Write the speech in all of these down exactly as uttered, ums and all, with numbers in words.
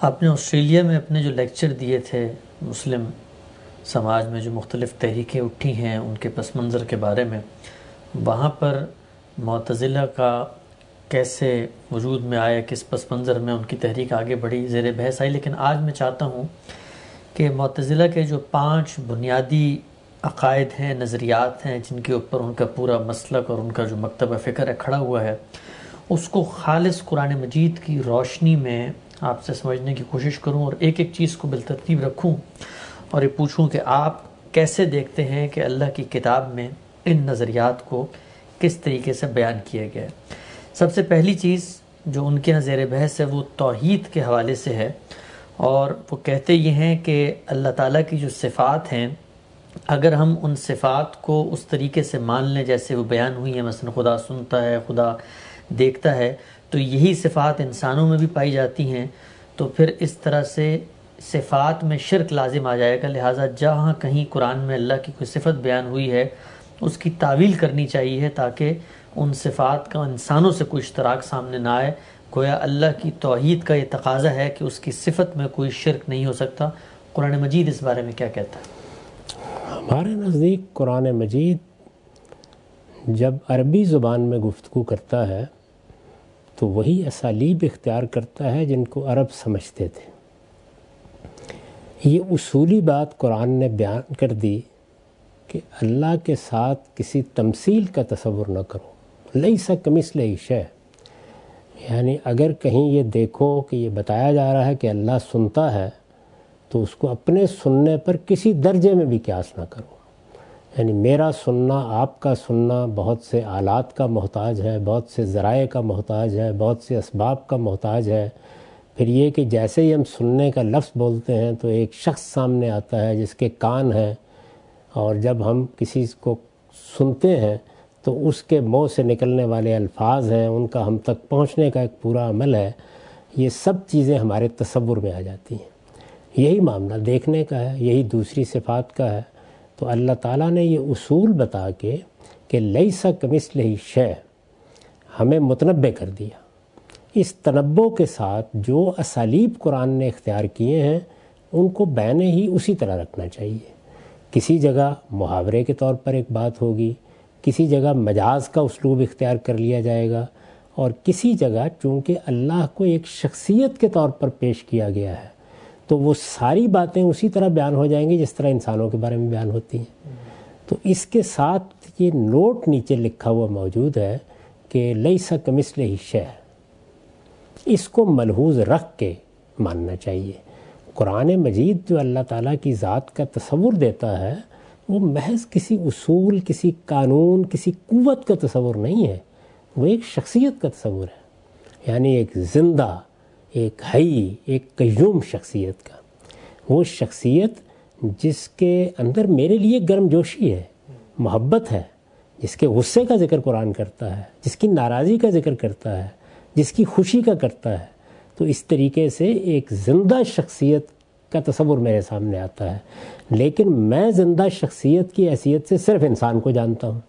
آپ نے آسٹریلیا میں اپنے جو لیکچر دیے تھے مسلم سماج میں جو مختلف تحریکیں اٹھی ہیں ان کے پس منظر کے بارے میں، وہاں پر معتزلہ کا کیسے وجود میں آیا، کس پس منظر میں ان کی تحریک آگے بڑھی، زیر بحث آئی. لیکن آج میں چاہتا ہوں کہ معتزلہ کے جو پانچ بنیادی عقائد ہیں، نظریات ہیں، جن کے اوپر ان کا پورا مسلک اور ان کا جو مکتبہ فکر ہے کھڑا ہوا ہے، اس کو خالص قرآن مجید کی روشنی میں آپ سے سمجھنے کی کوشش کروں اور ایک ایک چیز کو بالترتیب رکھوں اور یہ پوچھوں کہ آپ کیسے دیکھتے ہیں کہ اللہ کی کتاب میں ان نظریات کو کس طریقے سے بیان کیا گیا ہے. سب سے پہلی چیز جو ان کے یہاں زیر بحث ہے وہ توحید کے حوالے سے ہے، اور وہ کہتے یہ ہیں کہ اللہ تعالیٰ کی جو صفات ہیں، اگر ہم ان صفات کو اس طریقے سے مان لیں جیسے وہ بیان ہوئی ہیں، مثلا خدا سنتا ہے، خدا دیکھتا ہے، تو یہی صفات انسانوں میں بھی پائی جاتی ہیں، تو پھر اس طرح سے صفات میں شرک لازم آ جائے گا. لہٰذا جہاں کہیں قرآن میں اللہ کی کوئی صفت بیان ہوئی ہے اس کی تعویل کرنی چاہیے تاکہ ان صفات کا انسانوں سے کوئی اشتراک سامنے نہ آئے. گویا اللہ کی توحید کا یہ تقاضا ہے کہ اس کی صفت میں کوئی شرک نہیں ہو سکتا. قرآن مجید اس بارے میں کیا کہتا ہے؟ ہمارے نزدیک قرآن مجید جب عربی زبان میں گفتگو کرتا ہے تو وہی اسالیب اختیار کرتا ہے جن کو عرب سمجھتے تھے. یہ اصولی بات قرآن نے بیان کر دی کہ اللہ کے ساتھ کسی تمثیل کا تصور نہ کرو. لیس کمثلہ شیء، یعنی اگر کہیں یہ دیکھو کہ یہ بتایا جا رہا ہے کہ اللہ سنتا ہے تو اس کو اپنے سننے پر کسی درجے میں بھی قیاس نہ کرو. یعنی میرا سننا، آپ کا سننا بہت سے آلات کا محتاج ہے، بہت سے ذرائع کا محتاج ہے، بہت سے اسباب کا محتاج ہے. پھر یہ کہ جیسے ہی ہم سننے کا لفظ بولتے ہیں تو ایک شخص سامنے آتا ہے جس کے کان ہیں، اور جب ہم کسی کو سنتے ہیں تو اس کے منہ سے نکلنے والے الفاظ ہیں، ان کا ہم تک پہنچنے کا ایک پورا عمل ہے. یہ سب چیزیں ہمارے تصور میں آ جاتی ہیں. یہی معاملہ دیکھنے کا ہے، یہی دوسری صفات کا ہے. تو اللہ تعالیٰ نے یہ اصول بتا کے کہ لیس کمثلہ شیء ہمیں متنبع کر دیا. اس تنبع کے ساتھ جو اسالیب قرآن نے اختیار کیے ہیں ان کو بیان ہی اسی طرح رکھنا چاہیے. کسی جگہ محاورے کے طور پر ایک بات ہوگی، کسی جگہ مجاز کا اسلوب اختیار کر لیا جائے گا، اور کسی جگہ چونکہ اللہ کو ایک شخصیت کے طور پر پیش کیا گیا ہے تو وہ ساری باتیں اسی طرح بیان ہو جائیں گی جس طرح انسانوں کے بارے میں بیان ہوتی ہیں. تو اس کے ساتھ یہ نوٹ نیچے لکھا ہوا موجود ہے کہ لیس کمثلہ شیء، اس کو ملحوظ رکھ کے ماننا چاہیے. قرآن مجید جو اللہ تعالیٰ کی ذات کا تصور دیتا ہے وہ محض کسی اصول، کسی قانون، کسی قوت کا تصور نہیں ہے، وہ ایک شخصیت کا تصور ہے. یعنی ایک زندہ، ایک حی، ایک قیوم شخصیت کا. وہ شخصیت جس کے اندر میرے لیے گرم جوشی ہے، محبت ہے، جس کے غصے کا ذکر قرآن کرتا ہے، جس کی ناراضی کا ذکر کرتا ہے، جس کی خوشی کا کرتا ہے. تو اس طریقے سے ایک زندہ شخصیت کا تصور میرے سامنے آتا ہے. لیکن میں زندہ شخصیت کی حیثیت سے صرف انسان کو جانتا ہوں.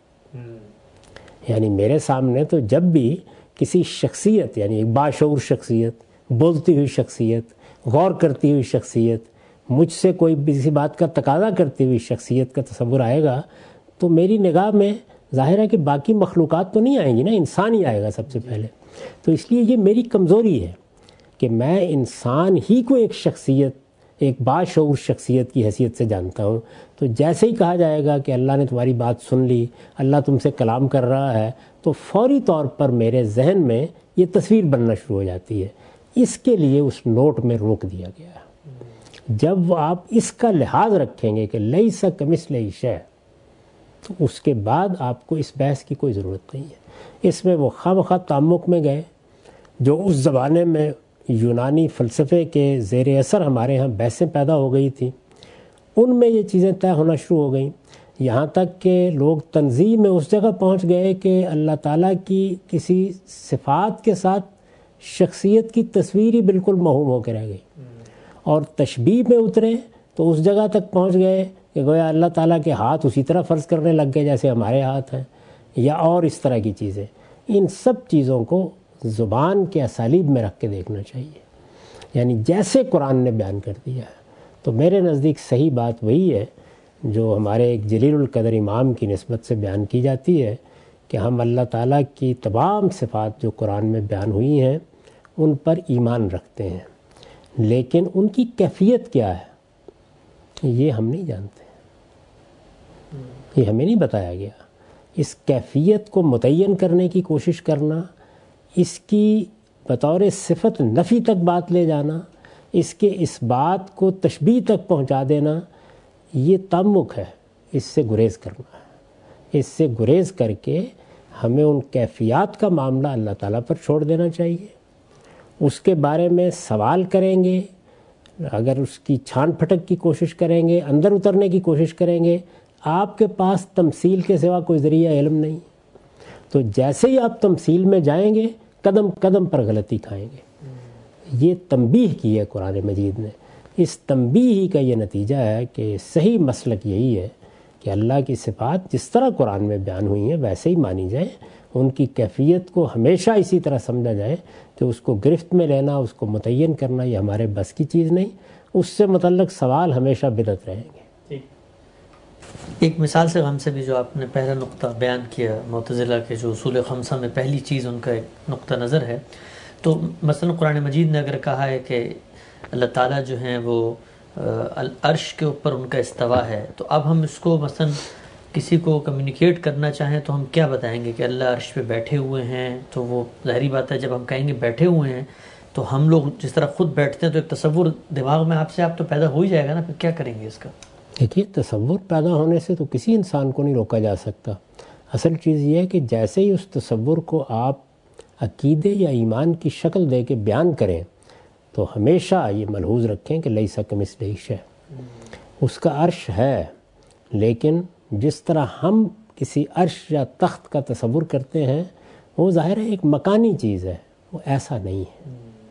یعنی میرے سامنے تو جب بھی کسی شخصیت، یعنی ایک باشعور شخصیت، بولتی ہوئی شخصیت، غور کرتی ہوئی شخصیت، مجھ سے کوئی کسی بات کا تقاضا کرتی ہوئی شخصیت کا تصور آئے گا تو میری نگاہ میں ظاہر ہے کہ باقی مخلوقات تو نہیں آئیں گی نا، انسان ہی آئے گا سب سے پہلے. تو اس لیے یہ میری کمزوری ہے کہ میں انسان ہی کو ایک شخصیت، ایک باشعور شخصیت کی حیثیت سے جانتا ہوں. تو جیسے ہی کہا جائے گا کہ اللہ نے تمہاری بات سن لی، اللہ تم سے کلام کر رہا ہے، تو فوری طور پر میرے ذہن میں یہ تصویر بننا شروع ہو جاتی ہے. اس کے لیے اس نوٹ میں روک دیا گیا ہے. جب آپ اس کا لحاظ رکھیں گے کہ لیس کمثلہ شیء، تو اس کے بعد آپ کو اس بحث کی کوئی ضرورت نہیں ہے. اس میں وہ خواہ مخواہ تعمق میں گئے جو اس زمانے میں یونانی فلسفے کے زیر اثر ہمارے ہاں بحثیں پیدا ہو گئی تھیں، ان میں یہ چیزیں طے ہونا شروع ہو گئیں. یہاں تک کہ لوگ تنزیہ میں اس جگہ پہنچ گئے کہ اللہ تعالیٰ کی کسی صفات کے ساتھ شخصیت کی تصویر ہی بالکل موہوم ہو کے رہ گئی. اور تشبیہ میں اترے تو اس جگہ تک پہنچ گئے کہ گویا اللہ تعالیٰ کے ہاتھ اسی طرح فرض کرنے لگ گئے جیسے ہمارے ہاتھ ہیں، یا اور اس طرح کی چیزیں. ان سب چیزوں کو زبان کے اسالیب میں رکھ کے دیکھنا چاہیے. یعنی جیسے قرآن نے بیان کر دیا ہے. تو میرے نزدیک صحیح بات وہی ہے جو ہمارے ایک جلیل القدر امام کی نسبت سے بیان کی جاتی ہے کہ ہم اللہ تعالیٰ کی تمام صفات جو قرآن میں بیان ہوئی ہیں ان پر ایمان رکھتے ہیں، لیکن ان کی کیفیت کیا ہے یہ ہم نہیں جانتے، یہ ہمیں نہیں بتایا گیا. اس کیفیت کو متعین کرنے کی کوشش کرنا، اس کی بطور صفت نفی تک بات لے جانا، اس کے اس بات کو تشبیہ تک پہنچا دینا، یہ تعمق ہے. اس سے گریز کرنا ہے. اس سے گریز کر کے ہمیں ان کیفیات کا معاملہ اللہ تعالیٰ پر چھوڑ دینا چاہیے. اس کے بارے میں سوال کریں گے، اگر اس کی چھان پھٹک کی کوشش کریں گے، اندر اترنے کی کوشش کریں گے، آپ کے پاس تمثیل کے سوا کوئی ذریعہ علم نہیں. تو جیسے ہی آپ تمثیل میں جائیں گے قدم قدم پر غلطی کھائیں گے. یہ تنبیہ کی ہے قرآن مجید نے. اس تنبیہ ہی کا یہ نتیجہ ہے کہ صحیح مسلک یہی ہے کہ اللہ کی صفات جس طرح قرآن میں بیان ہوئی ہیں ویسے ہی مانی جائیں. ان کی کیفیت کو ہمیشہ اسی طرح سمجھا جائے کہ اس کو گرفت میں لینا، اس کو متعین کرنا یہ ہمارے بس کی چیز نہیں. اس سے متعلق سوال ہمیشہ بدعت رہیں گے. ایک مثال سے غم سے بھی جو آپ نے پہلا نقطہ بیان کیا، معتزلہ کے جو اصول خمسہ میں پہلی چیز ان کا ایک نقطہ نظر ہے، تو مثلا قرآن مجید نے اگر کہا ہے کہ اللہ تعالیٰ جو ہیں وہ العرش کے اوپر ان کا استوا ہے، تو اب ہم اس کو مثلا کسی کو کمیونیکیٹ کرنا چاہیں تو ہم کیا بتائیں گے کہ اللہ عرش پہ بیٹھے ہوئے ہیں؟ تو وہ ظاہری بات ہے جب ہم کہیں گے بیٹھے ہوئے ہیں تو ہم لوگ جس طرح خود بیٹھتے ہیں تو ایک تصور دماغ میں آپ سے آپ تو پیدا ہو ہی جائے گا نا. پھر کیا کریں گے اس کا؟ دیکھیے تصور پیدا ہونے سے تو کسی انسان کو نہیں روکا جا سکتا. اصل چیز یہ ہے کہ جیسے ہی اس تصور کو آپ عقیدے یا ایمان کی شکل دے کے بیان کریں تو ہمیشہ یہ ملحوظ رکھیں کہ لیس کمثلہ شیء، اس کا عرش ہے، لیکن جس طرح ہم کسی عرش یا تخت کا تصور کرتے ہیں وہ ظاہر ہے ایک مکانی چیز ہے، وہ ایسا نہیں ہے.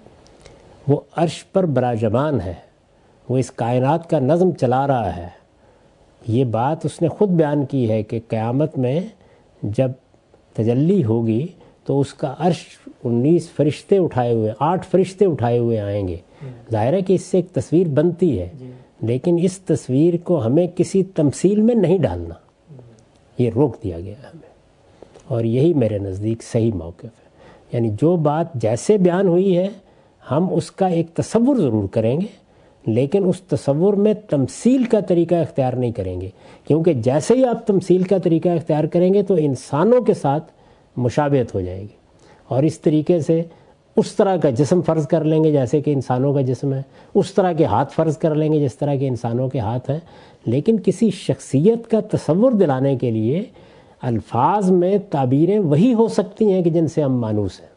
وہ عرش پر براجمان ہے، وہ اس کائنات کا نظم چلا رہا ہے. یہ بات اس نے خود بیان کی ہے کہ قیامت میں جب تجلی ہوگی تو اس کا عرش انیس فرشتے اٹھائے ہوئے، آٹھ فرشتے اٹھائے ہوئے آئیں گے. ظاہر ہے کہ اس سے ایک تصویر بنتی ہے، لیکن اس تصویر کو ہمیں کسی تمثیل میں نہیں ڈالنا، یہ روک دیا گیا ہمیں. اور یہی میرے نزدیک صحیح موقف ہے. یعنی جو بات جیسے بیان ہوئی ہے ہم اس کا ایک تصور ضرور کریں گے، لیکن اس تصور میں تمثیل کا طریقہ اختیار نہیں کریں گے، کیونکہ جیسے ہی آپ تمثیل کا طریقہ اختیار کریں گے تو انسانوں کے ساتھ مشابہت ہو جائے گی. اور اس طریقے سے اس طرح کا جسم فرض کر لیں گے جیسے کہ انسانوں کا جسم ہے، اس طرح کے ہاتھ فرض کر لیں گے جس طرح کے انسانوں کے ہاتھ ہیں. لیکن کسی شخصیت کا تصور دلانے کے لیے الفاظ میں تعبیریں وہی ہو سکتی ہیں کہ جن سے ہم مانوس ہیں،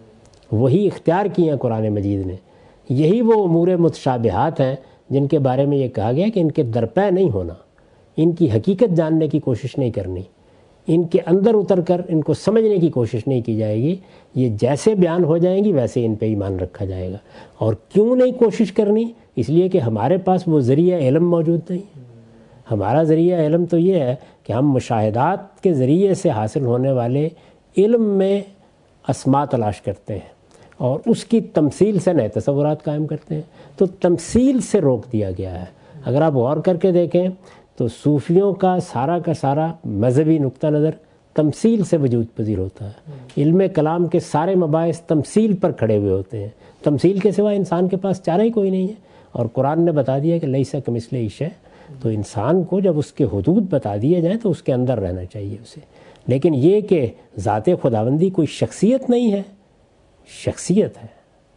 وہی اختیار کی ہیں قرآن مجید نے. یہی وہ امور متشابہات ہیں جن کے بارے میں یہ کہا گیا کہ ان کے درپے نہیں ہونا، ان کی حقیقت جاننے کی کوشش نہیں کرنی، ان کے اندر اتر کر ان کو سمجھنے کی کوشش نہیں کی جائے گی. یہ جیسے بیان ہو جائیں گی ویسے ان پہ ایمان رکھا جائے گا. اور کیوں نہیں کوشش کرنی؟ اس لیے کہ ہمارے پاس وہ ذریعہ علم موجود نہیں. ہمارا ذریعہ علم تو یہ ہے کہ ہم مشاہدات کے ذریعے سے حاصل ہونے والے علم میں اسماء تلاش کرتے ہیں اور اس کی تمثیل سے نئے تصورات قائم کرتے ہیں. تو تمثیل سے روک دیا گیا ہے. اگر آپ غور کر کے دیکھیں تو صوفیوں کا سارا کا سارا مذہبی نقطہ نظر تمثیل سے وجود پذیر ہوتا ہے. علم کلام کے سارے مباحث تمثیل پر کھڑے ہوئے ہوتے ہیں. تمثیل کے سوا انسان کے پاس چارہ ہی کوئی نہیں ہے. اور قرآن نے بتا دیا کہ لیس کمثلہ شیء، تو انسان کو جب اس کے حدود بتا دیے جائیں تو اس کے اندر رہنا چاہیے اسے. لیکن یہ کہ ذات خداوندی کوئی شخصیت نہیں ہے، شخصیت ہے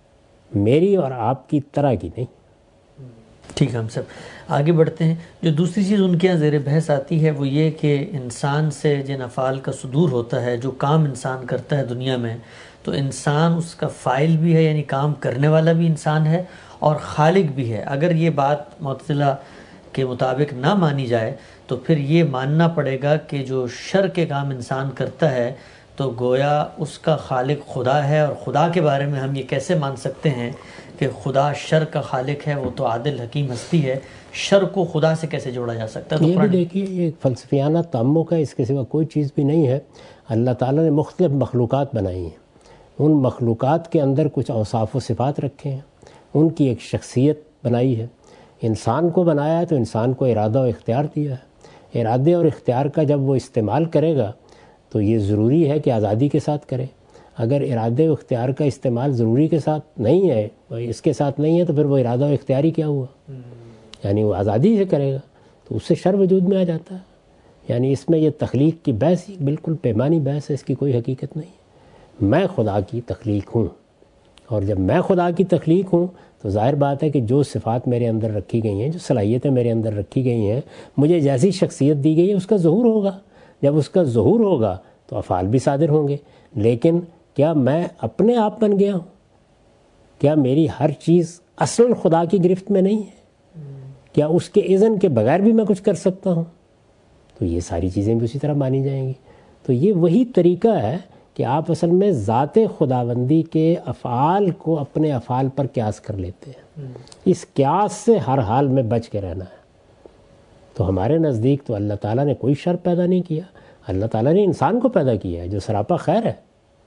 میری اور آپ کی طرح کی نہیں. ٹھیک ہے، ہم سب آگے بڑھتے ہیں. جو دوسری چیز ان کے یہاں زیر بحث آتی ہے وہ یہ کہ انسان سے جن افعال کا صدور ہوتا ہے، جو کام انسان کرتا ہے دنیا میں، تو انسان اس کا فاعل بھی ہے، یعنی کام کرنے والا بھی انسان ہے اور خالق بھی ہے. اگر یہ بات معتزلہ کے مطابق نہ مانی جائے تو پھر یہ ماننا پڑے گا کہ جو شر کے کام انسان کرتا ہے تو گویا اس کا خالق خدا ہے. اور خدا کے بارے میں ہم یہ کیسے مان سکتے ہیں کہ خدا شر کا خالق ہے؟ وہ تو عادل حکیم ہستی ہے، شر کو خدا سے کیسے جوڑا جا سکتا ہے؟ یہ بھی دیکھیے یہ ایک فلسفیانہ تعمق ہے، اس کے سوا کوئی چیز بھی نہیں ہے. اللہ تعالیٰ نے مختلف مخلوقات بنائی ہیں، ان مخلوقات کے اندر کچھ اوصاف و صفات رکھے ہیں، ان کی ایک شخصیت بنائی ہے. انسان کو بنایا ہے تو انسان کو ارادہ و اختیار دیا ہے. ارادے اور اختیار کا جب وہ استعمال کرے گا تو یہ ضروری ہے کہ آزادی کے ساتھ کرے. اگر ارادے و اختیار کا استعمال ضروری کے ساتھ نہیں ہے، اس کے ساتھ نہیں ہے، تو پھر وہ ارادہ و اختیاری کیا ہوا؟ یعنی وہ آزادی سے کرے گا تو اس سے شر وجود میں آ جاتا ہے. یعنی اس میں یہ تخلیق کی بحث بالکل پیمانی بحث ہے، اس کی کوئی حقیقت نہیں ہے. میں خدا کی تخلیق ہوں، اور جب میں خدا کی تخلیق ہوں تو ظاہر بات ہے کہ جو صفات میرے اندر رکھی گئی ہیں، جو صلاحیتیں میرے اندر رکھی گئی ہیں، مجھے جیسی شخصیت دی گئی ہے اس کا ظہور ہوگا. جب اس کا ظہور ہوگا تو افعال بھی صادر ہوں گے. لیکن کیا میں اپنے آپ بن گیا ہوں؟ کیا میری ہر چیز اصل خدا کی گرفت میں نہیں ہے؟ کیا اس کے اذن کے بغیر بھی میں کچھ کر سکتا ہوں؟ تو یہ ساری چیزیں بھی اسی طرح مانی جائیں گی. تو یہ وہی طریقہ ہے کہ آپ اصل میں ذات خداوندی کے افعال کو اپنے افعال پر قیاس کر لیتے ہیں. اس قیاس سے ہر حال میں بچ کے رہنا ہے. تو ہمارے نزدیک تو اللہ تعالیٰ نے کوئی شر پیدا نہیں کیا. اللہ تعالیٰ نے انسان کو پیدا کیا ہے جو سراپا خیر ہے.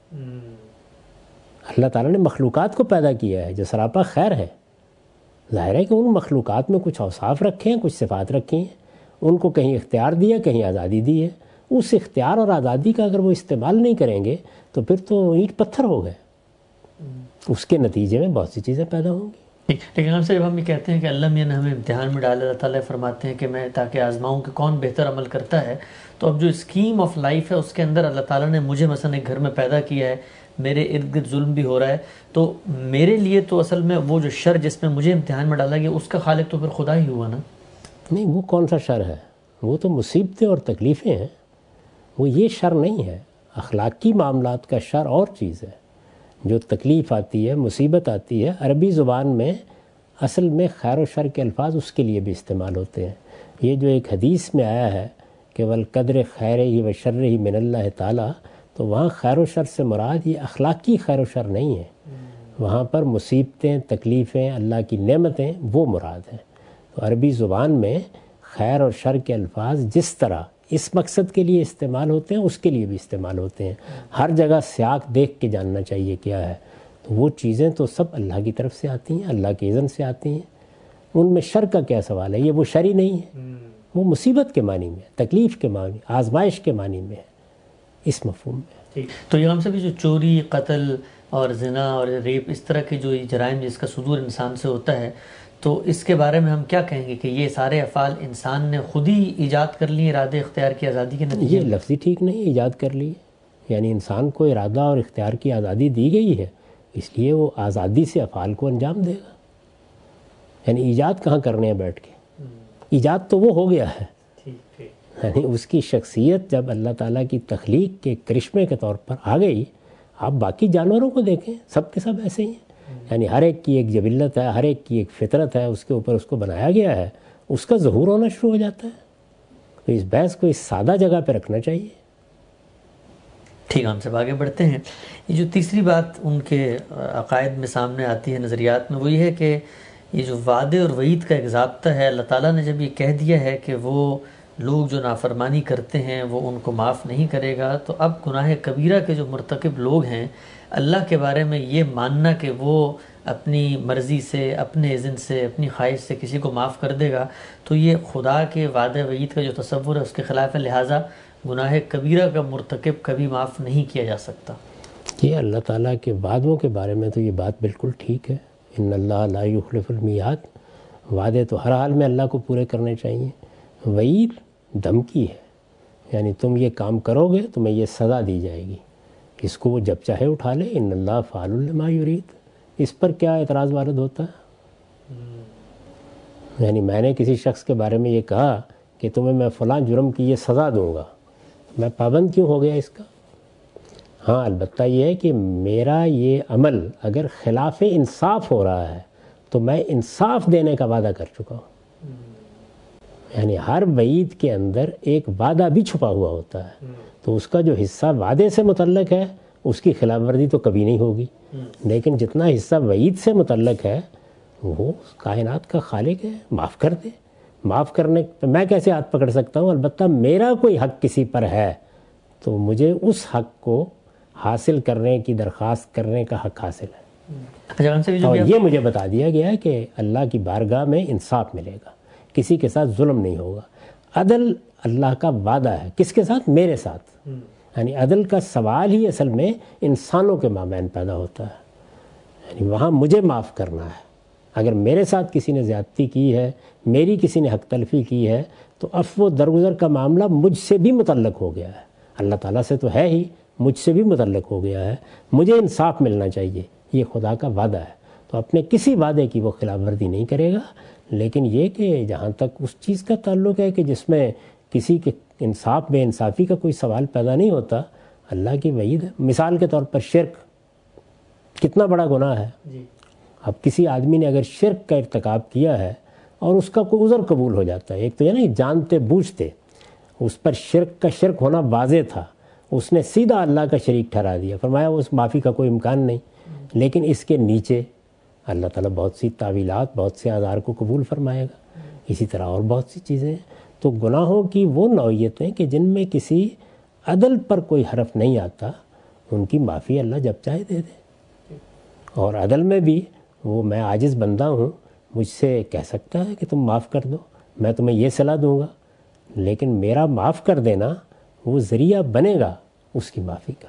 اللہ تعالیٰ نے مخلوقات کو پیدا کیا ہے جو سراپا خیر ہے. ظاہر ہے کہ ان مخلوقات میں کچھ اوصاف رکھے ہیں، کچھ صفات رکھی ہیں، ان کو کہیں اختیار دیا، کہیں آزادی دی ہے. اس اختیار اور آزادی کا اگر وہ استعمال نہیں کریں گے تو پھر تو اینٹ پتھر ہو گئے. اس کے نتیجے میں بہت سی چیزیں پیدا ہوں گی. لیکن ہم سے جب ہم یہ کہتے ہیں کہ اللہ میاں نے ہمیں امتحان میں ڈالا، اللہ تعالیٰ فرماتے ہیں کہ میں تاکہ آزماؤں کہ کون بہتر عمل کرتا ہے، تو اب جو اسکیم آف لائف ہے اس کے اندر اللہ تعالیٰ نے مجھے مثلا ایک گھر میں پیدا کیا ہے، میرے ارد گرد ظلم بھی ہو رہا ہے، تو میرے لیے تو اصل میں وہ جو شر جس میں مجھے امتحان میں ڈالا گیا اس کا خالق تو پھر خدا ہی ہوا نا. نہیں، وہ کون سا شر ہے؟ وہ تو مصیبتیں اور تکلیفیں ہیں. وہ یہ شر نہیں ہے. اخلاقی معاملات کا شر اور چیز ہے. جو تکلیف آتی ہے، مصیبت آتی ہے، عربی زبان میں اصل میں خیر و شر کے الفاظ اس کے لیے بھی استعمال ہوتے ہیں. یہ جو ایک حدیث میں آیا ہے کہ والقدر خیر ہی و شر ہی من اللہ تعالیٰ، تو وہاں خیر و شر سے مراد یہ اخلاقی خیر و شر نہیں ہے. وہاں پر مصیبتیں، تکلیفیں، اللہ کی نعمتیں وہ مراد ہیں. تو عربی زبان میں خیر اور شر کے الفاظ جس طرح اس مقصد کے لیے استعمال ہوتے ہیں اس کے لیے بھی استعمال ہوتے ہیں. ہر جگہ سیاق دیکھ کے جاننا چاہیے کیا ہے. تو وہ چیزیں تو سب اللہ کی طرف سے آتی ہیں، اللہ کے اذن سے آتی ہیں. ان میں شر کا کیا سوال ہے؟ یہ وہ شر ہی نہیں ہے. وہ مصیبت کے معنی میں، تکلیف کے معنی، آزمائش کے معنی میں ہے، اس مفہوم میں. تو یہ ہم سے بھی جو چوری، قتل اور زنا اور ریپ، اس طرح کے جو جرائم جس کا صدور انسان سے ہوتا ہے، تو اس کے بارے میں ہم کیا کہیں گے کہ یہ سارے افعال انسان نے خود ہی ایجاد کر لیے ارادے اختیار کی آزادی کے نتیجے؟ یہ لفظی ٹھیک نہیں، ایجاد کر لی. یعنی انسان کو ارادہ اور اختیار کی آزادی دی گئی ہے، اس لیے وہ آزادی سے افعال کو انجام دے گا. یعنی ایجاد کہاں کرنے ہیں بیٹھ کے؟ ایجاد تو وہ ہو گیا ہے. یعنی اس کی شخصیت جب اللہ تعالیٰ کی تخلیق کے کرشمے کے طور پر آ گئی. آپ باقی جانوروں کو دیکھیں، سب کے سب ایسے ہی ہیں. یعنی ہر ایک کی ایک جبلت ہے، ہر ایک کی ایک فطرت ہے، اس کے اوپر اس کو بنایا گیا ہے، اس کا ظہور ہونا شروع ہو جاتا ہے. تو اس بحث کو اس سادہ جگہ پہ رکھنا چاہیے. ٹھیک ہے، ہم سے آگے بڑھتے ہیں. یہ جو تیسری بات ان کے عقائد میں سامنے آتی ہے، نظریات میں، وہ یہ ہے کہ یہ جو وعدے اور وعید کا ایک ضابطہ ہے، اللہ تعالیٰ نے جب یہ کہہ دیا ہے کہ وہ لوگ جو نافرمانی کرتے ہیں وہ ان کو معاف نہیں کرے گا، تو اب گناہ کبیرہ کے جو مرتکب لوگ ہیں، اللہ کے بارے میں یہ ماننا کہ وہ اپنی مرضی سے، اپنے اذن سے، اپنی خواہش سے کسی کو معاف کر دے گا، تو یہ خدا کے وعدہ وعید کا جو تصور ہے اس کے خلاف ہے. لہٰذا گناہ کبیرہ کا مرتکب کبھی معاف نہیں کیا جا سکتا. یہ اللہ تعالیٰ کے وعدوں کے بارے میں تو یہ بات بالکل ٹھیک ہے. ان اللہ لا یخلف المیعاد. وعدے تو ہر حال میں اللہ کو پورے کرنے چاہیے. وعید دھمکی ہے، یعنی تم یہ کام کرو گے تمہیں یہ سزا دی جائے گی. اس کو وہ جب چاہے اٹھا لے. ان اللہ فعال لما یرید. اس پر کیا اعتراض وارد ہوتا ہے؟ یعنی میں نے کسی شخص کے بارے میں یہ کہا کہ تمہیں میں فلاں جرم کی یہ سزا دوں گا، میں پابند کیوں ہو گیا اس کا؟ ہاں، البتہ یہ ہے کہ میرا یہ عمل اگر خلاف انصاف ہو رہا ہے تو میں انصاف دینے کا وعدہ کر چکا ہوں. یعنی ہر وعید کے اندر ایک وعدہ بھی چھپا ہوا ہوتا ہے. تو اس کا جو حصہ وعدے سے متعلق ہے اس کی خلاف ورزی تو کبھی نہیں ہوگی. لیکن جتنا حصہ وعید سے متعلق ہے وہ کائنات کا خالق ہے، معاف کر دے. معاف کرنے پہ میں کیسے ہاتھ پکڑ سکتا ہوں؟ البتہ میرا کوئی حق کسی پر ہے تو مجھے اس حق کو حاصل کرنے کی درخواست کرنے کا حق حاصل ہے. اور یہ مجھے بتا دیا گیا ہے کہ اللہ کی بارگاہ میں انصاف ملے گا، کسی کے ساتھ ظلم نہیں ہوگا۔ عدل اللہ کا وعدہ ہے، کس کے ساتھ؟ میرے ساتھ۔ یعنی عدل کا سوال ہی اصل میں انسانوں کے مابین پیدا ہوتا ہے، یعنی وہاں مجھے معاف کرنا ہے۔ اگر میرے ساتھ کسی نے زیادتی کی ہے، میری کسی نے حق تلفی کی ہے، تو عفو و درگزر کا معاملہ مجھ سے بھی متعلق ہو گیا ہے۔ اللہ تعالیٰ سے تو ہے ہی، مجھ سے بھی متعلق ہو گیا ہے۔ مجھے انصاف ملنا چاہیے، یہ خدا کا وعدہ ہے۔ تو اپنے کسی وعدے کی وہ خلاف ورزی نہیں کرے گا، لیکن یہ کہ جہاں تک اس چیز کا تعلق ہے کہ جس میں کسی کے انصاف بے انصافی کا کوئی سوال پیدا نہیں ہوتا، اللہ کی وعید ہے۔ مثال کے طور پر شرک کتنا بڑا گناہ ہے۔ اب کسی آدمی نے اگر شرک کا ارتکاب کیا ہے اور اس کا کوئی عذر قبول ہو جاتا ہے، ایک تو یہ نہیں جانتے بوجھتے اس پر شرک کا شرک ہونا واضح تھا، اس نے سیدھا اللہ کا شریک ٹھہرا دیا، فرمایا اس معافی کا کوئی امکان نہیں، لیکن اس کے نیچے اللہ تعالیٰ بہت سی تعویلات، بہت سے اعذار کو قبول فرمائے گا۔ اسی طرح اور بہت سی چیزیں ہیں۔ تو گناہوں کی وہ نوعیتیں کہ جن میں کسی عدل پر کوئی حرف نہیں آتا، ان کی معافی اللہ جب چاہے دے دے۔ اور عدل میں بھی وہ میں عاجز بندہ ہوں، مجھ سے کہہ سکتا ہے کہ تم معاف کر دو، میں تمہیں یہ صلاح دوں گا، لیکن میرا معاف کر دینا وہ ذریعہ بنے گا اس کی معافی کا۔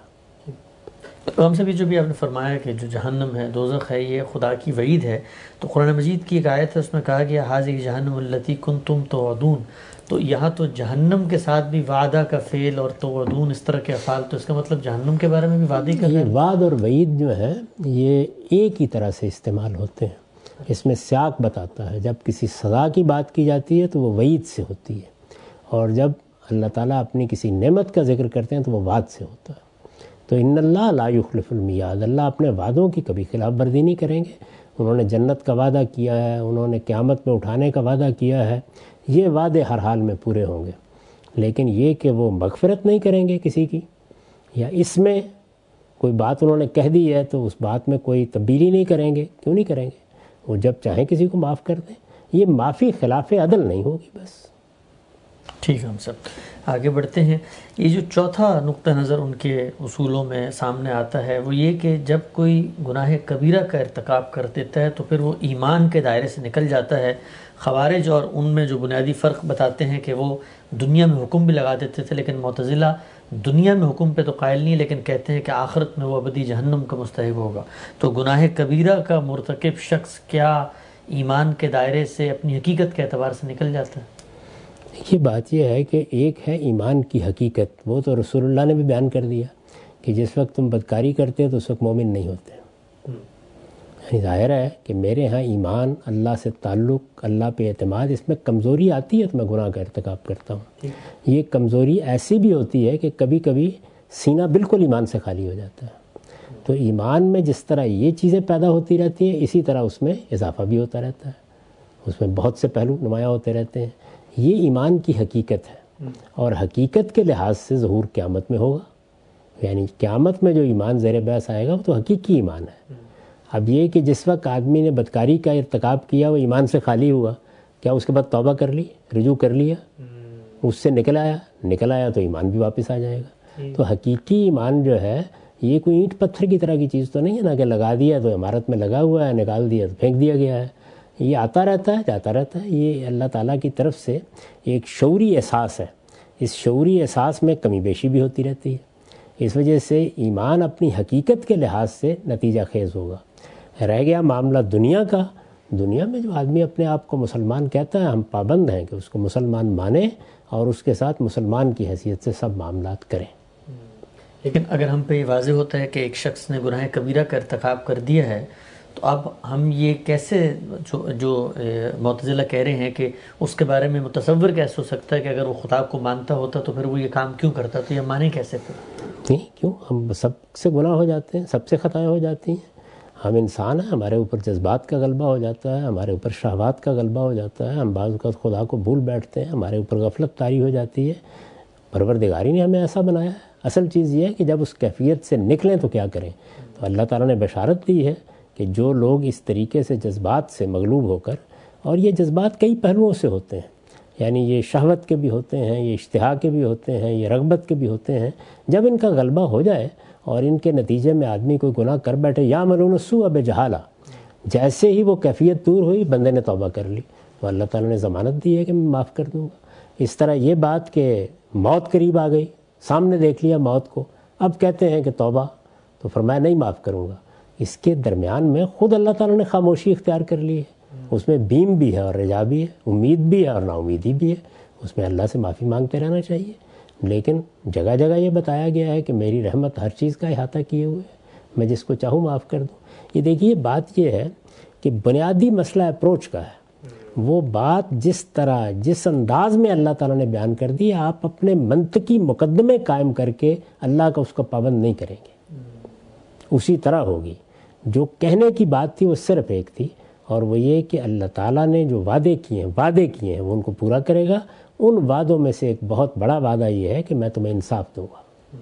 ہم سے بھی جو بھی آپ نے فرمایا کہ جو جہنم ہے، دوزخ ہے، یہ خدا کی وعید ہے، تو قرآن مجید کی ایک آیت ہے، اس میں کہا گیا ھذہ جہنم التی کنتم توعدون، تو یہاں تو جہنم کے ساتھ بھی وعدہ کا فعل اور توعدون اس طرح کے افعال، تو اس کا مطلب جہنم کے بارے میں بھی وعدے کا یہ وعد اور وعید جو ہے یہ ایک ہی طرح سے استعمال ہوتے ہیں۔ اس میں سیاق بتاتا ہے، جب کسی سزا کی بات کی جاتی ہے تو وہ وعید سے ہوتی ہے، اور جب اللہ تعالیٰ اپنی کسی نعمت کا ذکر کرتے ہیں تو وہ وعد سے ہوتا ہے۔ تو ان اللہ لا یخلف المیعاد، اللہ اپنے وعدوں کی کبھی خلاف ورزی نہیں کریں گے۔ انہوں نے جنت کا وعدہ کیا ہے، انہوں نے قیامت میں اٹھانے کا وعدہ کیا ہے، یہ وعدے ہر حال میں پورے ہوں گے، لیکن یہ کہ وہ مغفرت نہیں کریں گے کسی کی، یا اس میں کوئی بات انہوں نے کہہ دی ہے تو اس بات میں کوئی تبدیلی نہیں کریں گے، کیوں نہیں کریں گے؟ وہ جب چاہیں کسی کو معاف کر دیں، یہ معافی خلاف عدل نہیں ہوگی بس۔ ٹھیک ہے، ہم سب آگے بڑھتے ہیں۔ یہ جو چوتھا نقطہ نظر ان کے اصولوں میں سامنے آتا ہے وہ یہ کہ جب کوئی گناہ کبیرہ کا ارتکاب کر دیتا ہے تو پھر وہ ایمان کے دائرے سے نکل جاتا ہے۔ خوارج اور ان میں جو بنیادی فرق بتاتے ہیں کہ وہ دنیا میں حکم بھی لگا دیتے تھے، لیکن معتزلہ دنیا میں حکم پہ تو قائل نہیں، لیکن کہتے ہیں کہ آخرت میں وہ ابدی جہنم کا مستحق ہوگا۔ تو گناہ کبیرہ کا مرتکب شخص کیا ایمان کے دائرے سے اپنی حقیقت کے اعتبار سے نکل جاتا ہے؟ یہ بات یہ ہے کہ ایک ہے ایمان کی حقیقت، وہ تو رسول اللہ نے بھی بیان کر دیا کہ جس وقت تم بدکاری کرتے ہو تو اس وقت مومن نہیں ہوتے۔ یعنی ظاہر ہے کہ میرے ہاں ایمان، اللہ سے تعلق، اللہ پہ اعتماد، اس میں کمزوری آتی ہے تو میں گناہ کا ارتکاب کرتا ہوں۔ یہ کمزوری ایسی بھی ہوتی ہے کہ کبھی کبھی سینہ بالکل ایمان سے خالی ہو جاتا ہے۔ تو ایمان میں جس طرح یہ چیزیں پیدا ہوتی رہتی ہیں، اسی طرح اس میں اضافہ بھی ہوتا رہتا ہے، اس میں بہت سے پہلو نمایاں ہوتے رہتے ہیں۔ یہ ایمان کی حقیقت ہے، اور حقیقت کے لحاظ سے ظہور قیامت میں ہوگا۔ یعنی قیامت میں جو ایمان زیر بحث آئے گا وہ تو حقیقی ایمان ہے۔ اب یہ کہ جس وقت آدمی نے بدکاری کا ارتکاب کیا وہ ایمان سے خالی ہوا، کیا اس کے بعد توبہ کر لی، رجوع کر لیا، اس سے نکل آیا نکل آیا تو ایمان بھی واپس آ جائے گا۔ تو حقیقی ایمان جو ہے یہ کوئی اینٹ پتھر کی طرح کی چیز تو نہیں ہے نا کہ لگا دیا تو عمارت میں لگا ہوا ہے، نکال دیا تو پھینک دیا گیا ہے۔ یہ آتا رہتا ہے، جاتا رہتا ہے۔ یہ اللہ تعالیٰ کی طرف سے ایک شعوری احساس ہے، اس شعوری احساس میں کمی بیشی بھی ہوتی رہتی ہے۔ اس وجہ سے ایمان اپنی حقیقت کے لحاظ سے نتیجہ خیز ہوگا۔ رہ گیا معاملہ دنیا کا، دنیا میں جو آدمی اپنے آپ کو مسلمان کہتا ہے، ہم پابند ہیں کہ اس کو مسلمان مانیں اور اس کے ساتھ مسلمان کی حیثیت سے سب معاملات کریں۔ لیکن اگر ہم پہ یہ واضح ہوتا ہے کہ ایک شخص نے گناہ کبیرہ کا ارتکاب کر دیا ہے، تو اب ہم یہ کیسے جو جو معتزلہ کہہ رہے ہیں کہ اس کے بارے میں متصور کیسے ہو سکتا ہے کہ اگر وہ خدا کو مانتا ہوتا تو پھر وہ یہ کام کیوں کرتا، تو یہ مانیں کیسے پھر؟ نہیں، کیوں؟ ہم سب سے گناہ ہو جاتے ہیں، سب سے خطائیں ہو جاتی ہیں۔ ہم انسان ہیں، ہمارے اوپر جذبات کا غلبہ ہو جاتا ہے، ہمارے اوپر شہوات کا غلبہ ہو جاتا ہے، ہم بعض اوقات خدا کو بھول بیٹھتے ہیں، ہمارے اوپر غفلت طاری ہو جاتی ہے۔ پروردگاری نے ہمیں ایسا بنایا ہے۔ اصل چیز یہ ہے کہ جب اس کیفیت سے نکلیں تو کیا کریں۔ تو اللہ تعالیٰ نے بشارت دی ہے کہ جو لوگ اس طریقے سے جذبات سے مغلوب ہو کر، اور یہ جذبات کئی پہلوؤں سے ہوتے ہیں، یعنی یہ شہوت کے بھی ہوتے ہیں، یہ اشتہا کے بھی ہوتے ہیں، یہ رغبت کے بھی ہوتے ہیں، جب ان کا غلبہ ہو جائے اور ان کے نتیجے میں آدمی کوئی گناہ کر بیٹھے، یعملون السوء بجہالہ، جیسے ہی وہ کیفیت دور ہوئی بندے نے توبہ کر لی تو اللہ تعالیٰ نے ضمانت دی ہے کہ میں معاف کر دوں گا۔ اس طرح یہ بات کہ موت قریب آ گئی، سامنے دیکھ لیا موت کو، اب کہتے ہیں کہ توبہ، تو فرمایا نہیں معاف کروں گا۔ اس کے درمیان میں خود اللہ تعالیٰ نے خاموشی اختیار کر لی ہے، اس میں بیم بھی ہے اور رجا بھی ہے، امید بھی ہے اور نا امیدی بھی ہے، اس میں اللہ سے معافی مانگتے رہنا چاہیے۔ لیکن جگہ جگہ یہ بتایا گیا ہے کہ میری رحمت ہر چیز کا احاطہ کیے ہوئے ہے، میں جس کو چاہوں معاف کر دوں۔ یہ دیکھیے بات یہ ہے کہ بنیادی مسئلہ اپروچ کا ہے، وہ بات جس طرح جس انداز میں اللہ تعالیٰ نے بیان کر دی، آپ اپنے منطقی مقدمے قائم کر کے اللہ کا اس کا پابند نہیں کریں گے، اسی طرح ہوگی۔ جو کہنے کی بات تھی وہ صرف ایک تھی، اور وہ یہ کہ اللہ تعالیٰ نے جو وعدے کیے ہیں وعدے کیے ہیں وہ ان کو پورا کرے گا۔ ان وعدوں میں سے ایک بہت بڑا وعدہ یہ ہے کہ میں تمہیں انصاف دوں گا۔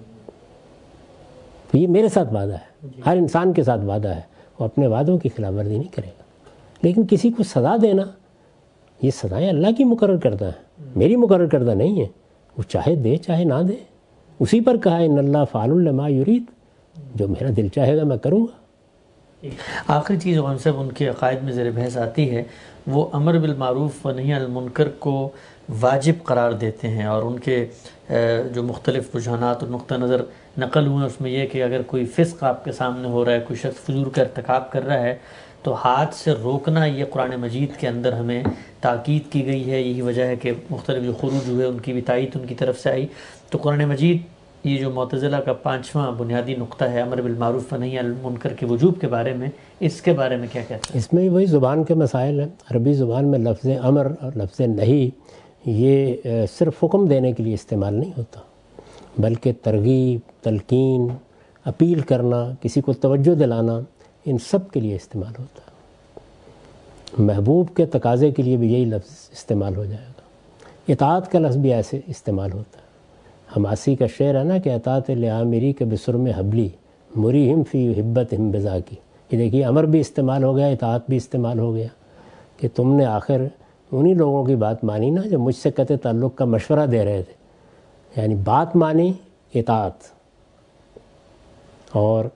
یہ میرے ساتھ وعدہ ہے، ہر انسان کے ساتھ وعدہ ہے، وہ اپنے وعدوں کی خلاف ورزی نہیں کرے گا۔ لیکن کسی کو سزا دینا، یہ سزائیں اللہ کی مقرر کردہ ہیں، میری مقرر کردہ نہیں ہے، وہ چاہے دے چاہے نہ دے، اسی پر کہا ان اللہ فعال لما یرید، جو میرا دل چاہے گا میں کروں گا۔ آخری چیز غلام صاحب ان کے عقائد میں زیر بحث آتی ہے، وہ امر بالمعروف و نہی عن المنکر کو واجب قرار دیتے ہیں، اور ان کے جو مختلف رجحانات اور نقطہ نظر نقل ہوئے ہیں اس میں یہ کہ اگر کوئی فسق آپ کے سامنے ہو رہا ہے، کوئی شخص فجور کا ارتکاب کر رہا ہے تو ہاتھ سے روکنا، یہ قرآن مجید کے اندر ہمیں تاکید کی گئی ہے۔ یہی وجہ ہے کہ مختلف جو خروج ہوئے ان کی بھی تائید ان کی طرف سے آئی۔ تو قرآن مجید یہ جو معتزلہ کا پانچواں بنیادی نقطہ ہے امر بالمعروف و نہی عن المنکر کے وجوب کے بارے میں، اس کے بارے میں کیا کہتے ہیں؟ اس میں وہی زبان کے مسائل ہیں۔ عربی زبان میں لفظ امر اور لفظ نہی یہ صرف حکم دینے کے لیے استعمال نہیں ہوتا، بلکہ ترغیب، تلقین، اپیل کرنا، کسی کو توجہ دلانا، ان سب کے لیے استعمال ہوتا ہے۔ محبوب کے تقاضے کے لیے بھی یہی لفظ استعمال ہو جائے گا۔ اطاعت کا لفظ بھی ایسے استعمال ہوتا ہے۔ حماسی کا شعر ہے نا کہ اطاعت لعامری کے بسرم حبلی مریہم فی حبتہم بذاکی، یہ دیکھیے امر بھی استعمال ہو گیا، اطاعت بھی استعمال ہو گیا، کہ تم نے آخر انہی لوگوں کی بات مانی نا جو مجھ سے قطع تعلق کا مشورہ دے رہے تھے، یعنی بات مانی اطاعت، اور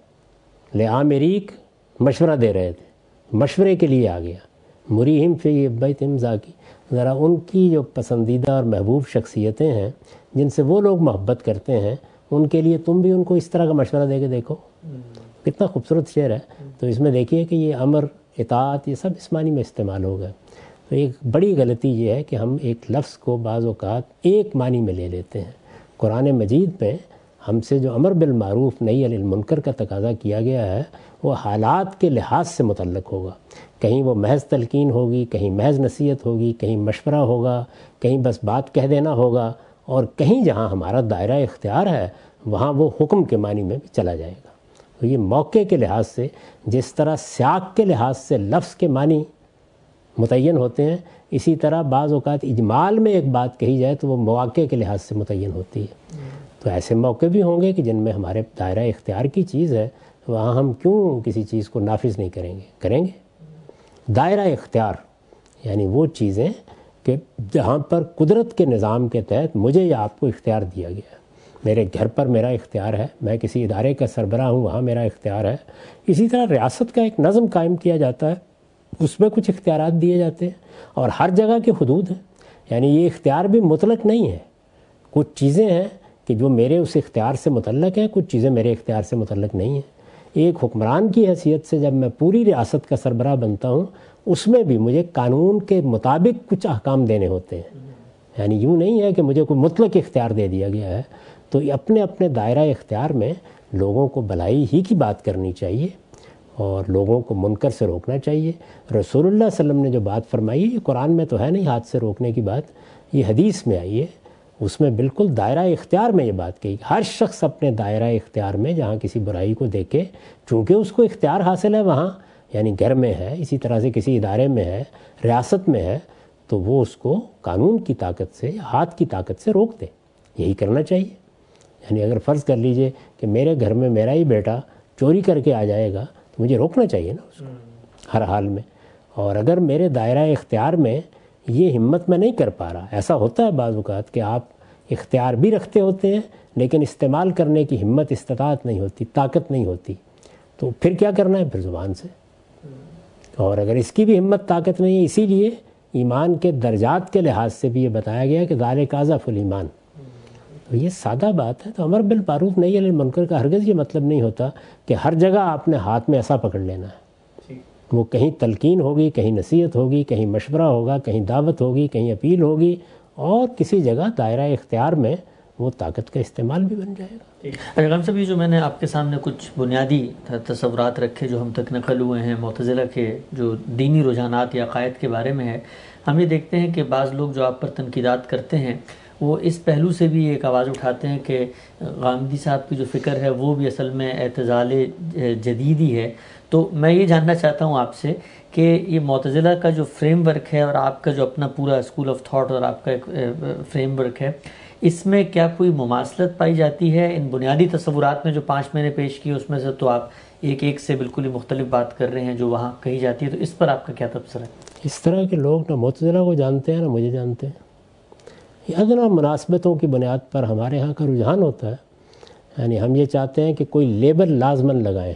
لعامریک مشورہ دے رہے تھے، مشورے کے لیے آ گیا، مریہم فی حبتہم ذاکی، ذرا ان کی جو پسندیدہ اور محبوب شخصیتیں ہیں جن سے وہ لوگ محبت کرتے ہیں، ان کے لیے تم بھی ان کو اس طرح کا مشورہ دے کے دیکھو۔ کتنا خوبصورت شعر ہے۔ تو اس میں دیکھیے کہ یہ امر، اطاعت، یہ سب اس معنی میں استعمال ہو گئے۔ تو ایک بڑی غلطی یہ ہے کہ ہم ایک لفظ کو بعض اوقات ایک معنی میں لے لیتے ہیں۔ قرآن مجید میں ہم سے جو امر بالمعروف نہی عن المنکر کا تقاضا کیا گیا ہے وہ حالات کے لحاظ سے متعلق ہوگا۔ کہیں وہ محض تلقین ہوگی، کہیں محض نصیحت ہوگی، کہیں مشورہ ہوگا، کہیں بس بات کہہ دینا ہوگا، اور کہیں جہاں ہمارا دائرہ اختیار ہے وہاں وہ حکم کے معنی میں بھی چلا جائے گا۔ تو یہ موقع کے لحاظ سے جس طرح سیاق کے لحاظ سے لفظ کے معنی متعین ہوتے ہیں، اسی طرح بعض اوقات اجمال میں ایک بات کہی جائے تو وہ مواقع کے لحاظ سے متعین ہوتی ہے۔ تو ایسے موقع بھی ہوں گے کہ جن میں ہمارے دائرہ اختیار کی چیز ہے، وہاں ہم کیوں کسی چیز کو نافذ نہیں کریں گے؟ کریں گے۔ دائرہ اختیار یعنی وہ چیزیں کہ جہاں پر قدرت کے نظام کے تحت مجھے یا آپ کو اختیار دیا گیا ہے۔ میرے گھر پر میرا اختیار ہے، میں کسی ادارے کا سربراہ ہوں، وہاں میرا اختیار ہے۔ اسی طرح ریاست کا ایک نظم قائم کیا جاتا ہے، اس میں کچھ اختیارات دیے جاتے ہیں، اور ہر جگہ کے حدود ہیں، یعنی یہ اختیار بھی مطلق نہیں ہے۔ کچھ چیزیں ہیں کہ جو میرے اس اختیار سے متعلق ہیں، کچھ چیزیں میرے اختیار سے متعلق نہیں ہیں۔ ایک حکمران کی حیثیت سے جب میں پوری ریاست کا سربراہ بنتا ہوں، اس میں بھی مجھے قانون کے مطابق کچھ احکام دینے ہوتے ہیں، یعنی یوں نہیں ہے کہ مجھے کوئی مطلق اختیار دے دیا گیا ہے۔ تو اپنے اپنے دائرہ اختیار میں لوگوں کو بھلائی ہی کی بات کرنی چاہیے اور لوگوں کو منکر سے روکنا چاہیے۔ رسول اللہ صلی اللہ علیہ وسلم نے جو بات فرمائی ہے، یہ قرآن میں تو ہے نہیں ہاتھ سے روکنے کی بات، یہ حدیث میں آئی ہے، اس میں بالکل دائرہ اختیار میں یہ بات کہی۔ ہر شخص اپنے دائرہ اختیار میں جہاں کسی برائی کو دیکھے، چونکہ اس کو اختیار حاصل ہے وہاں، یعنی گھر میں ہے، اسی طرح سے کسی ادارے میں ہے، ریاست میں ہے، تو وہ اس کو قانون کی طاقت سے، ہاتھ کی طاقت سے روک دے۔ یہی کرنا چاہیے۔ یعنی اگر فرض کر لیجئے کہ میرے گھر میں میرا ہی بیٹا چوری کر کے آ جائے گا تو مجھے روکنا چاہیے نا اس کو ہر حال میں۔ اور اگر میرے دائرہ اختیار میں یہ ہمت میں نہیں کر پا رہا، ایسا ہوتا ہے بعض اوقات کہ آپ اختیار بھی رکھتے ہوتے ہیں لیکن استعمال کرنے کی ہمت استطاعت نہیں ہوتی، طاقت نہیں ہوتی، تو پھر کیا کرنا ہے؟ پھر زبان سے. اور اگر اس کی بھی ہمت طاقت نہیں ہے، اسی لیے ایمان کے درجات کے لحاظ سے بھی یہ بتایا گیا کہ ذالک اضعف الایمان. تو یہ سادہ بات ہے. تو امر بالمعروف نہی عن المنکر کا ہرگز یہ مطلب نہیں ہوتا کہ ہر جگہ آپ نے ہاتھ میں ایسا پکڑ لینا ہے. وہ کہیں تلقین ہوگی، کہیں نصیحت ہوگی، کہیں مشورہ ہوگا، کہیں دعوت ہوگی، کہیں اپیل ہوگی، اور کسی جگہ دائرہ اختیار میں وہ طاقت کا استعمال بھی بن جائے گا. اچھا غالب صاحب، یہ جو میں نے آپ کے سامنے کچھ بنیادی تصورات رکھے جو ہم تک نقل ہوئے ہیں معتزلہ کے جو دینی رجحانات یا عقائد کے بارے میں ہے، ہم یہ دیکھتے ہیں کہ بعض لوگ جو آپ پر تنقیدات کرتے ہیں وہ اس پہلو سے بھی ایک آواز اٹھاتے ہیں کہ غامدی صاحب کی جو فکر ہے وہ بھی اصل میں اعتزال جدید ہی ہے. تو میں یہ جاننا چاہتا ہوں آپ سے کہ یہ معتزلہ کا جو فریم ورک ہے اور آپ کا جو اپنا پورا اسکول آف تھاٹ اور آپ کا ایک فریم ورک ہے، اس میں کیا کوئی مماثلت پائی جاتی ہے؟ ان بنیادی تصورات میں جو پانچ میں نے پیش کی اس میں سے تو آپ ایک ایک سے بالکل ہی مختلف بات کر رہے ہیں جو وہاں کہی جاتی ہے، تو اس پر آپ کا کیا تبصرہ ہے؟ اس طرح کے لوگ نہ معتزلہ کو جانتے ہیں نہ مجھے جانتے ہیں. یہ ادنا مناسبتوں کی بنیاد پر ہمارے ہاں کا رجحان ہوتا ہے. یعنی ہم یہ چاہتے ہیں کہ کوئی لیبل لازماً لگائیں.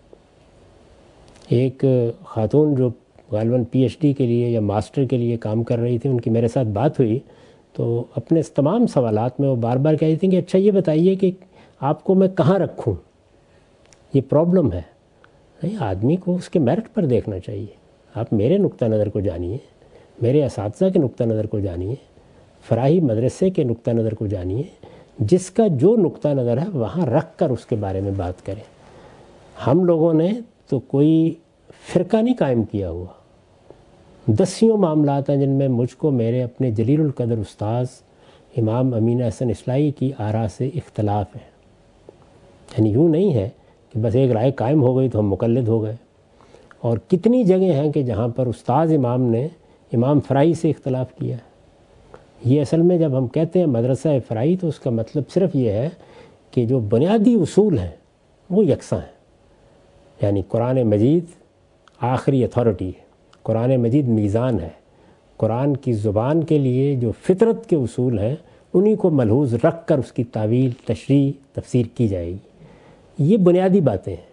ایک خاتون جو غالباً پی ایچ ڈی کے لیے یا ماسٹر کے لیے کام کر رہی تھی، ان کی میرے ساتھ بات ہوئی تو اپنے تمام سوالات میں وہ بار بار کہہ رہی تھیں کہ اچھا یہ بتائیے کہ آپ کو میں کہاں رکھوں، یہ پرابلم ہے. نہیں، آدمی کو اس کے میرٹ پر دیکھنا چاہیے. آپ میرے نقطہ نظر کو جانیے، میرے اساتذہ کے نقطہ نظر کو جانیے، فراہی مدرسے کے نقطہ نظر کو جانیے. جس کا جو نقطہ نظر ہے وہاں رکھ کر اس کے بارے میں بات کریں. ہم لوگوں نے تو کوئی فرقہ نہیں قائم کیا ہوا. دسیوں معاملات ہیں جن میں مجھ کو میرے اپنے جلیل القدر استاذ امام امین احسن اصلاحی کی آراء سے اختلاف ہے. یعنی یوں نہیں ہے کہ بس ایک رائے قائم ہو گئی تو ہم مقلد ہو گئے. اور کتنی جگہ ہیں کہ جہاں پر استاذ امام نے امام فرائی سے اختلاف کیا ہے. یہ اصل میں جب ہم کہتے ہیں مدرسہ فرائی تو اس کا مطلب صرف یہ ہے کہ جو بنیادی اصول ہیں وہ یکساں ہیں. یعنی قرآن مجید آخری اتھارٹی ہے، قرآن مجید میزان ہے. قرآن کی زبان کے لیے جو فطرت کے اصول ہیں انہی کو ملحوظ رکھ کر اس کی تعویل، تشریح، تفسیر کی جائے گی. یہ بنیادی باتیں ہیں.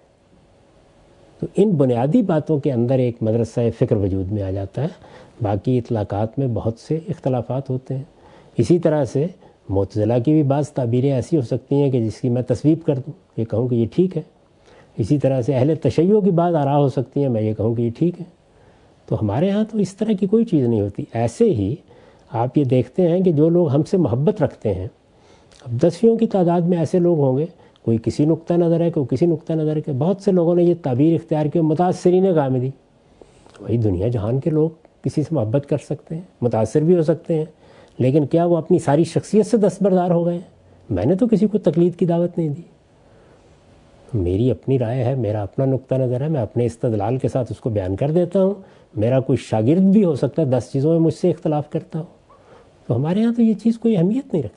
تو ان بنیادی باتوں کے اندر ایک مدرسہ فکر وجود میں آ جاتا ہے. باقی اطلاقات میں بہت سے اختلافات ہوتے ہیں. اسی طرح سے معتزلہ کی بھی بعض تعبیریں ایسی ہو سکتی ہیں کہ جس کی میں تصویب کر دوں، یہ کہوں کہ یہ ٹھیک ہے. اسی طرح سے اہل تشیع کی بعض آراء ہو سکتی ہیں، میں یہ کہوں کہ یہ ٹھیک ہے. تو ہمارے ہاں تو اس طرح کی کوئی چیز نہیں ہوتی. ایسے ہی آپ یہ دیکھتے ہیں کہ جو لوگ ہم سے محبت رکھتے ہیں، اب دسیوں کی تعداد میں ایسے لوگ ہوں گے، کوئی کسی نقطہ نظر ہے، کوئی کسی نقطہ نظر ہے. بہت سے لوگوں نے یہ تعبیر اختیار کی متاثرین غامدی. وہی دنیا جہان کے لوگ کسی سے محبت کر سکتے ہیں، متاثر بھی ہو سکتے ہیں، لیکن کیا وہ اپنی ساری شخصیت سے دستبردار ہو گئے ہیں؟ میں نے تو کسی کو تقلید کی دعوت نہیں دی. میری اپنی رائے ہے، میرا اپنا نقطہ نظر ہے، میں اپنے استدلال کے ساتھ اس کو بیان کر دیتا ہوں. میرا کوئی شاگرد بھی ہو سکتا ہے دس چیزوں میں مجھ سے اختلاف کرتا ہو. تو ہمارے ہاں تو یہ چیز کوئی اہمیت نہیں رکھتی.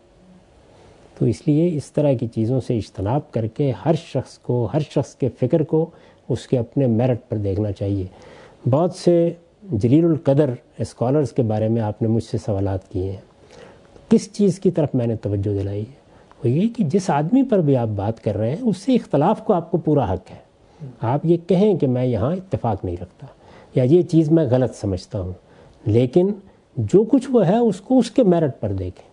تو اس لیے اس طرح کی چیزوں سے اجتناب کر کے ہر شخص کو، ہر شخص کے فکر کو اس کے اپنے میرٹ پر دیکھنا چاہیے. بہت سے جلیل القدر اسکالرز کے بارے میں آپ نے مجھ سے سوالات کیے ہیں. کس چیز کی طرف میں نے توجہ دلائی ہے؟ وہ یہ کہ جس آدمی پر بھی آپ بات کر رہے ہیں اس سے اختلاف کو آپ کو پورا حق ہے. آپ یہ کہیں کہ میں یہاں اتفاق نہیں رکھتا یا یہ چیز میں غلط سمجھتا ہوں، لیکن جو کچھ وہ ہے اس کو اس کے میرٹ پر دیکھیں.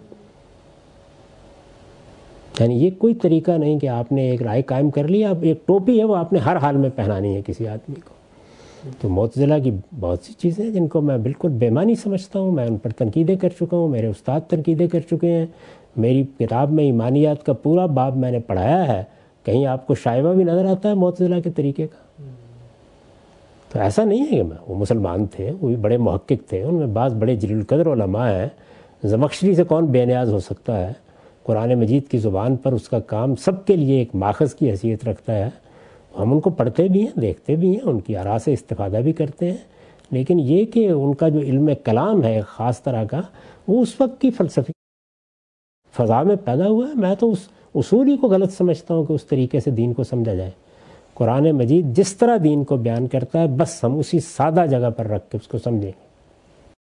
یعنی یہ کوئی طریقہ نہیں کہ آپ نے ایک رائے قائم کر لی، اب ایک ٹوپی ہے وہ آپ نے ہر حال میں پہنانی ہے کسی آدمی کو. تو معتزلہ کی بہت سی چیزیں ہیں جن کو میں بالکل بے معنی سمجھتا ہوں. میں ان پر تنقیدیں کر چکا ہوں، میرے استاد تنقیدیں کر چکے ہیں. میری کتاب میں ایمانیات کا پورا باب میں نے پڑھایا ہے. کہیں آپ کو شائبہ بھی نظر آتا ہے معتزلہ کے طریقے کا؟ تو ایسا نہیں ہے کہ میں وہ مسلمان تھے، وہ بھی بڑے محقق تھے، ان میں بعض بڑے جلیل القدر علماء ہیں. زمخشری سے کون بے نیاز ہو سکتا ہے؟ قرآن مجید کی زبان پر اس کا کام سب کے لیے ایک ماخذ کی حیثیت رکھتا ہے. ہم ان کو پڑھتے بھی ہیں، دیکھتے بھی ہیں، ان کی آراء سے استفادہ بھی کرتے ہیں. لیکن یہ کہ ان کا جو علم کلام ہے خاص طرح کا، وہ اس وقت کی فلسفی فضا میں پیدا ہوا ہے. میں تو اس اصول ہی کو غلط سمجھتا ہوں کہ اس طریقے سے دین کو سمجھا جائے. قرآن مجید جس طرح دین کو بیان کرتا ہے بس ہم اسی سادہ جگہ پر رکھ کے اس کو سمجھیں.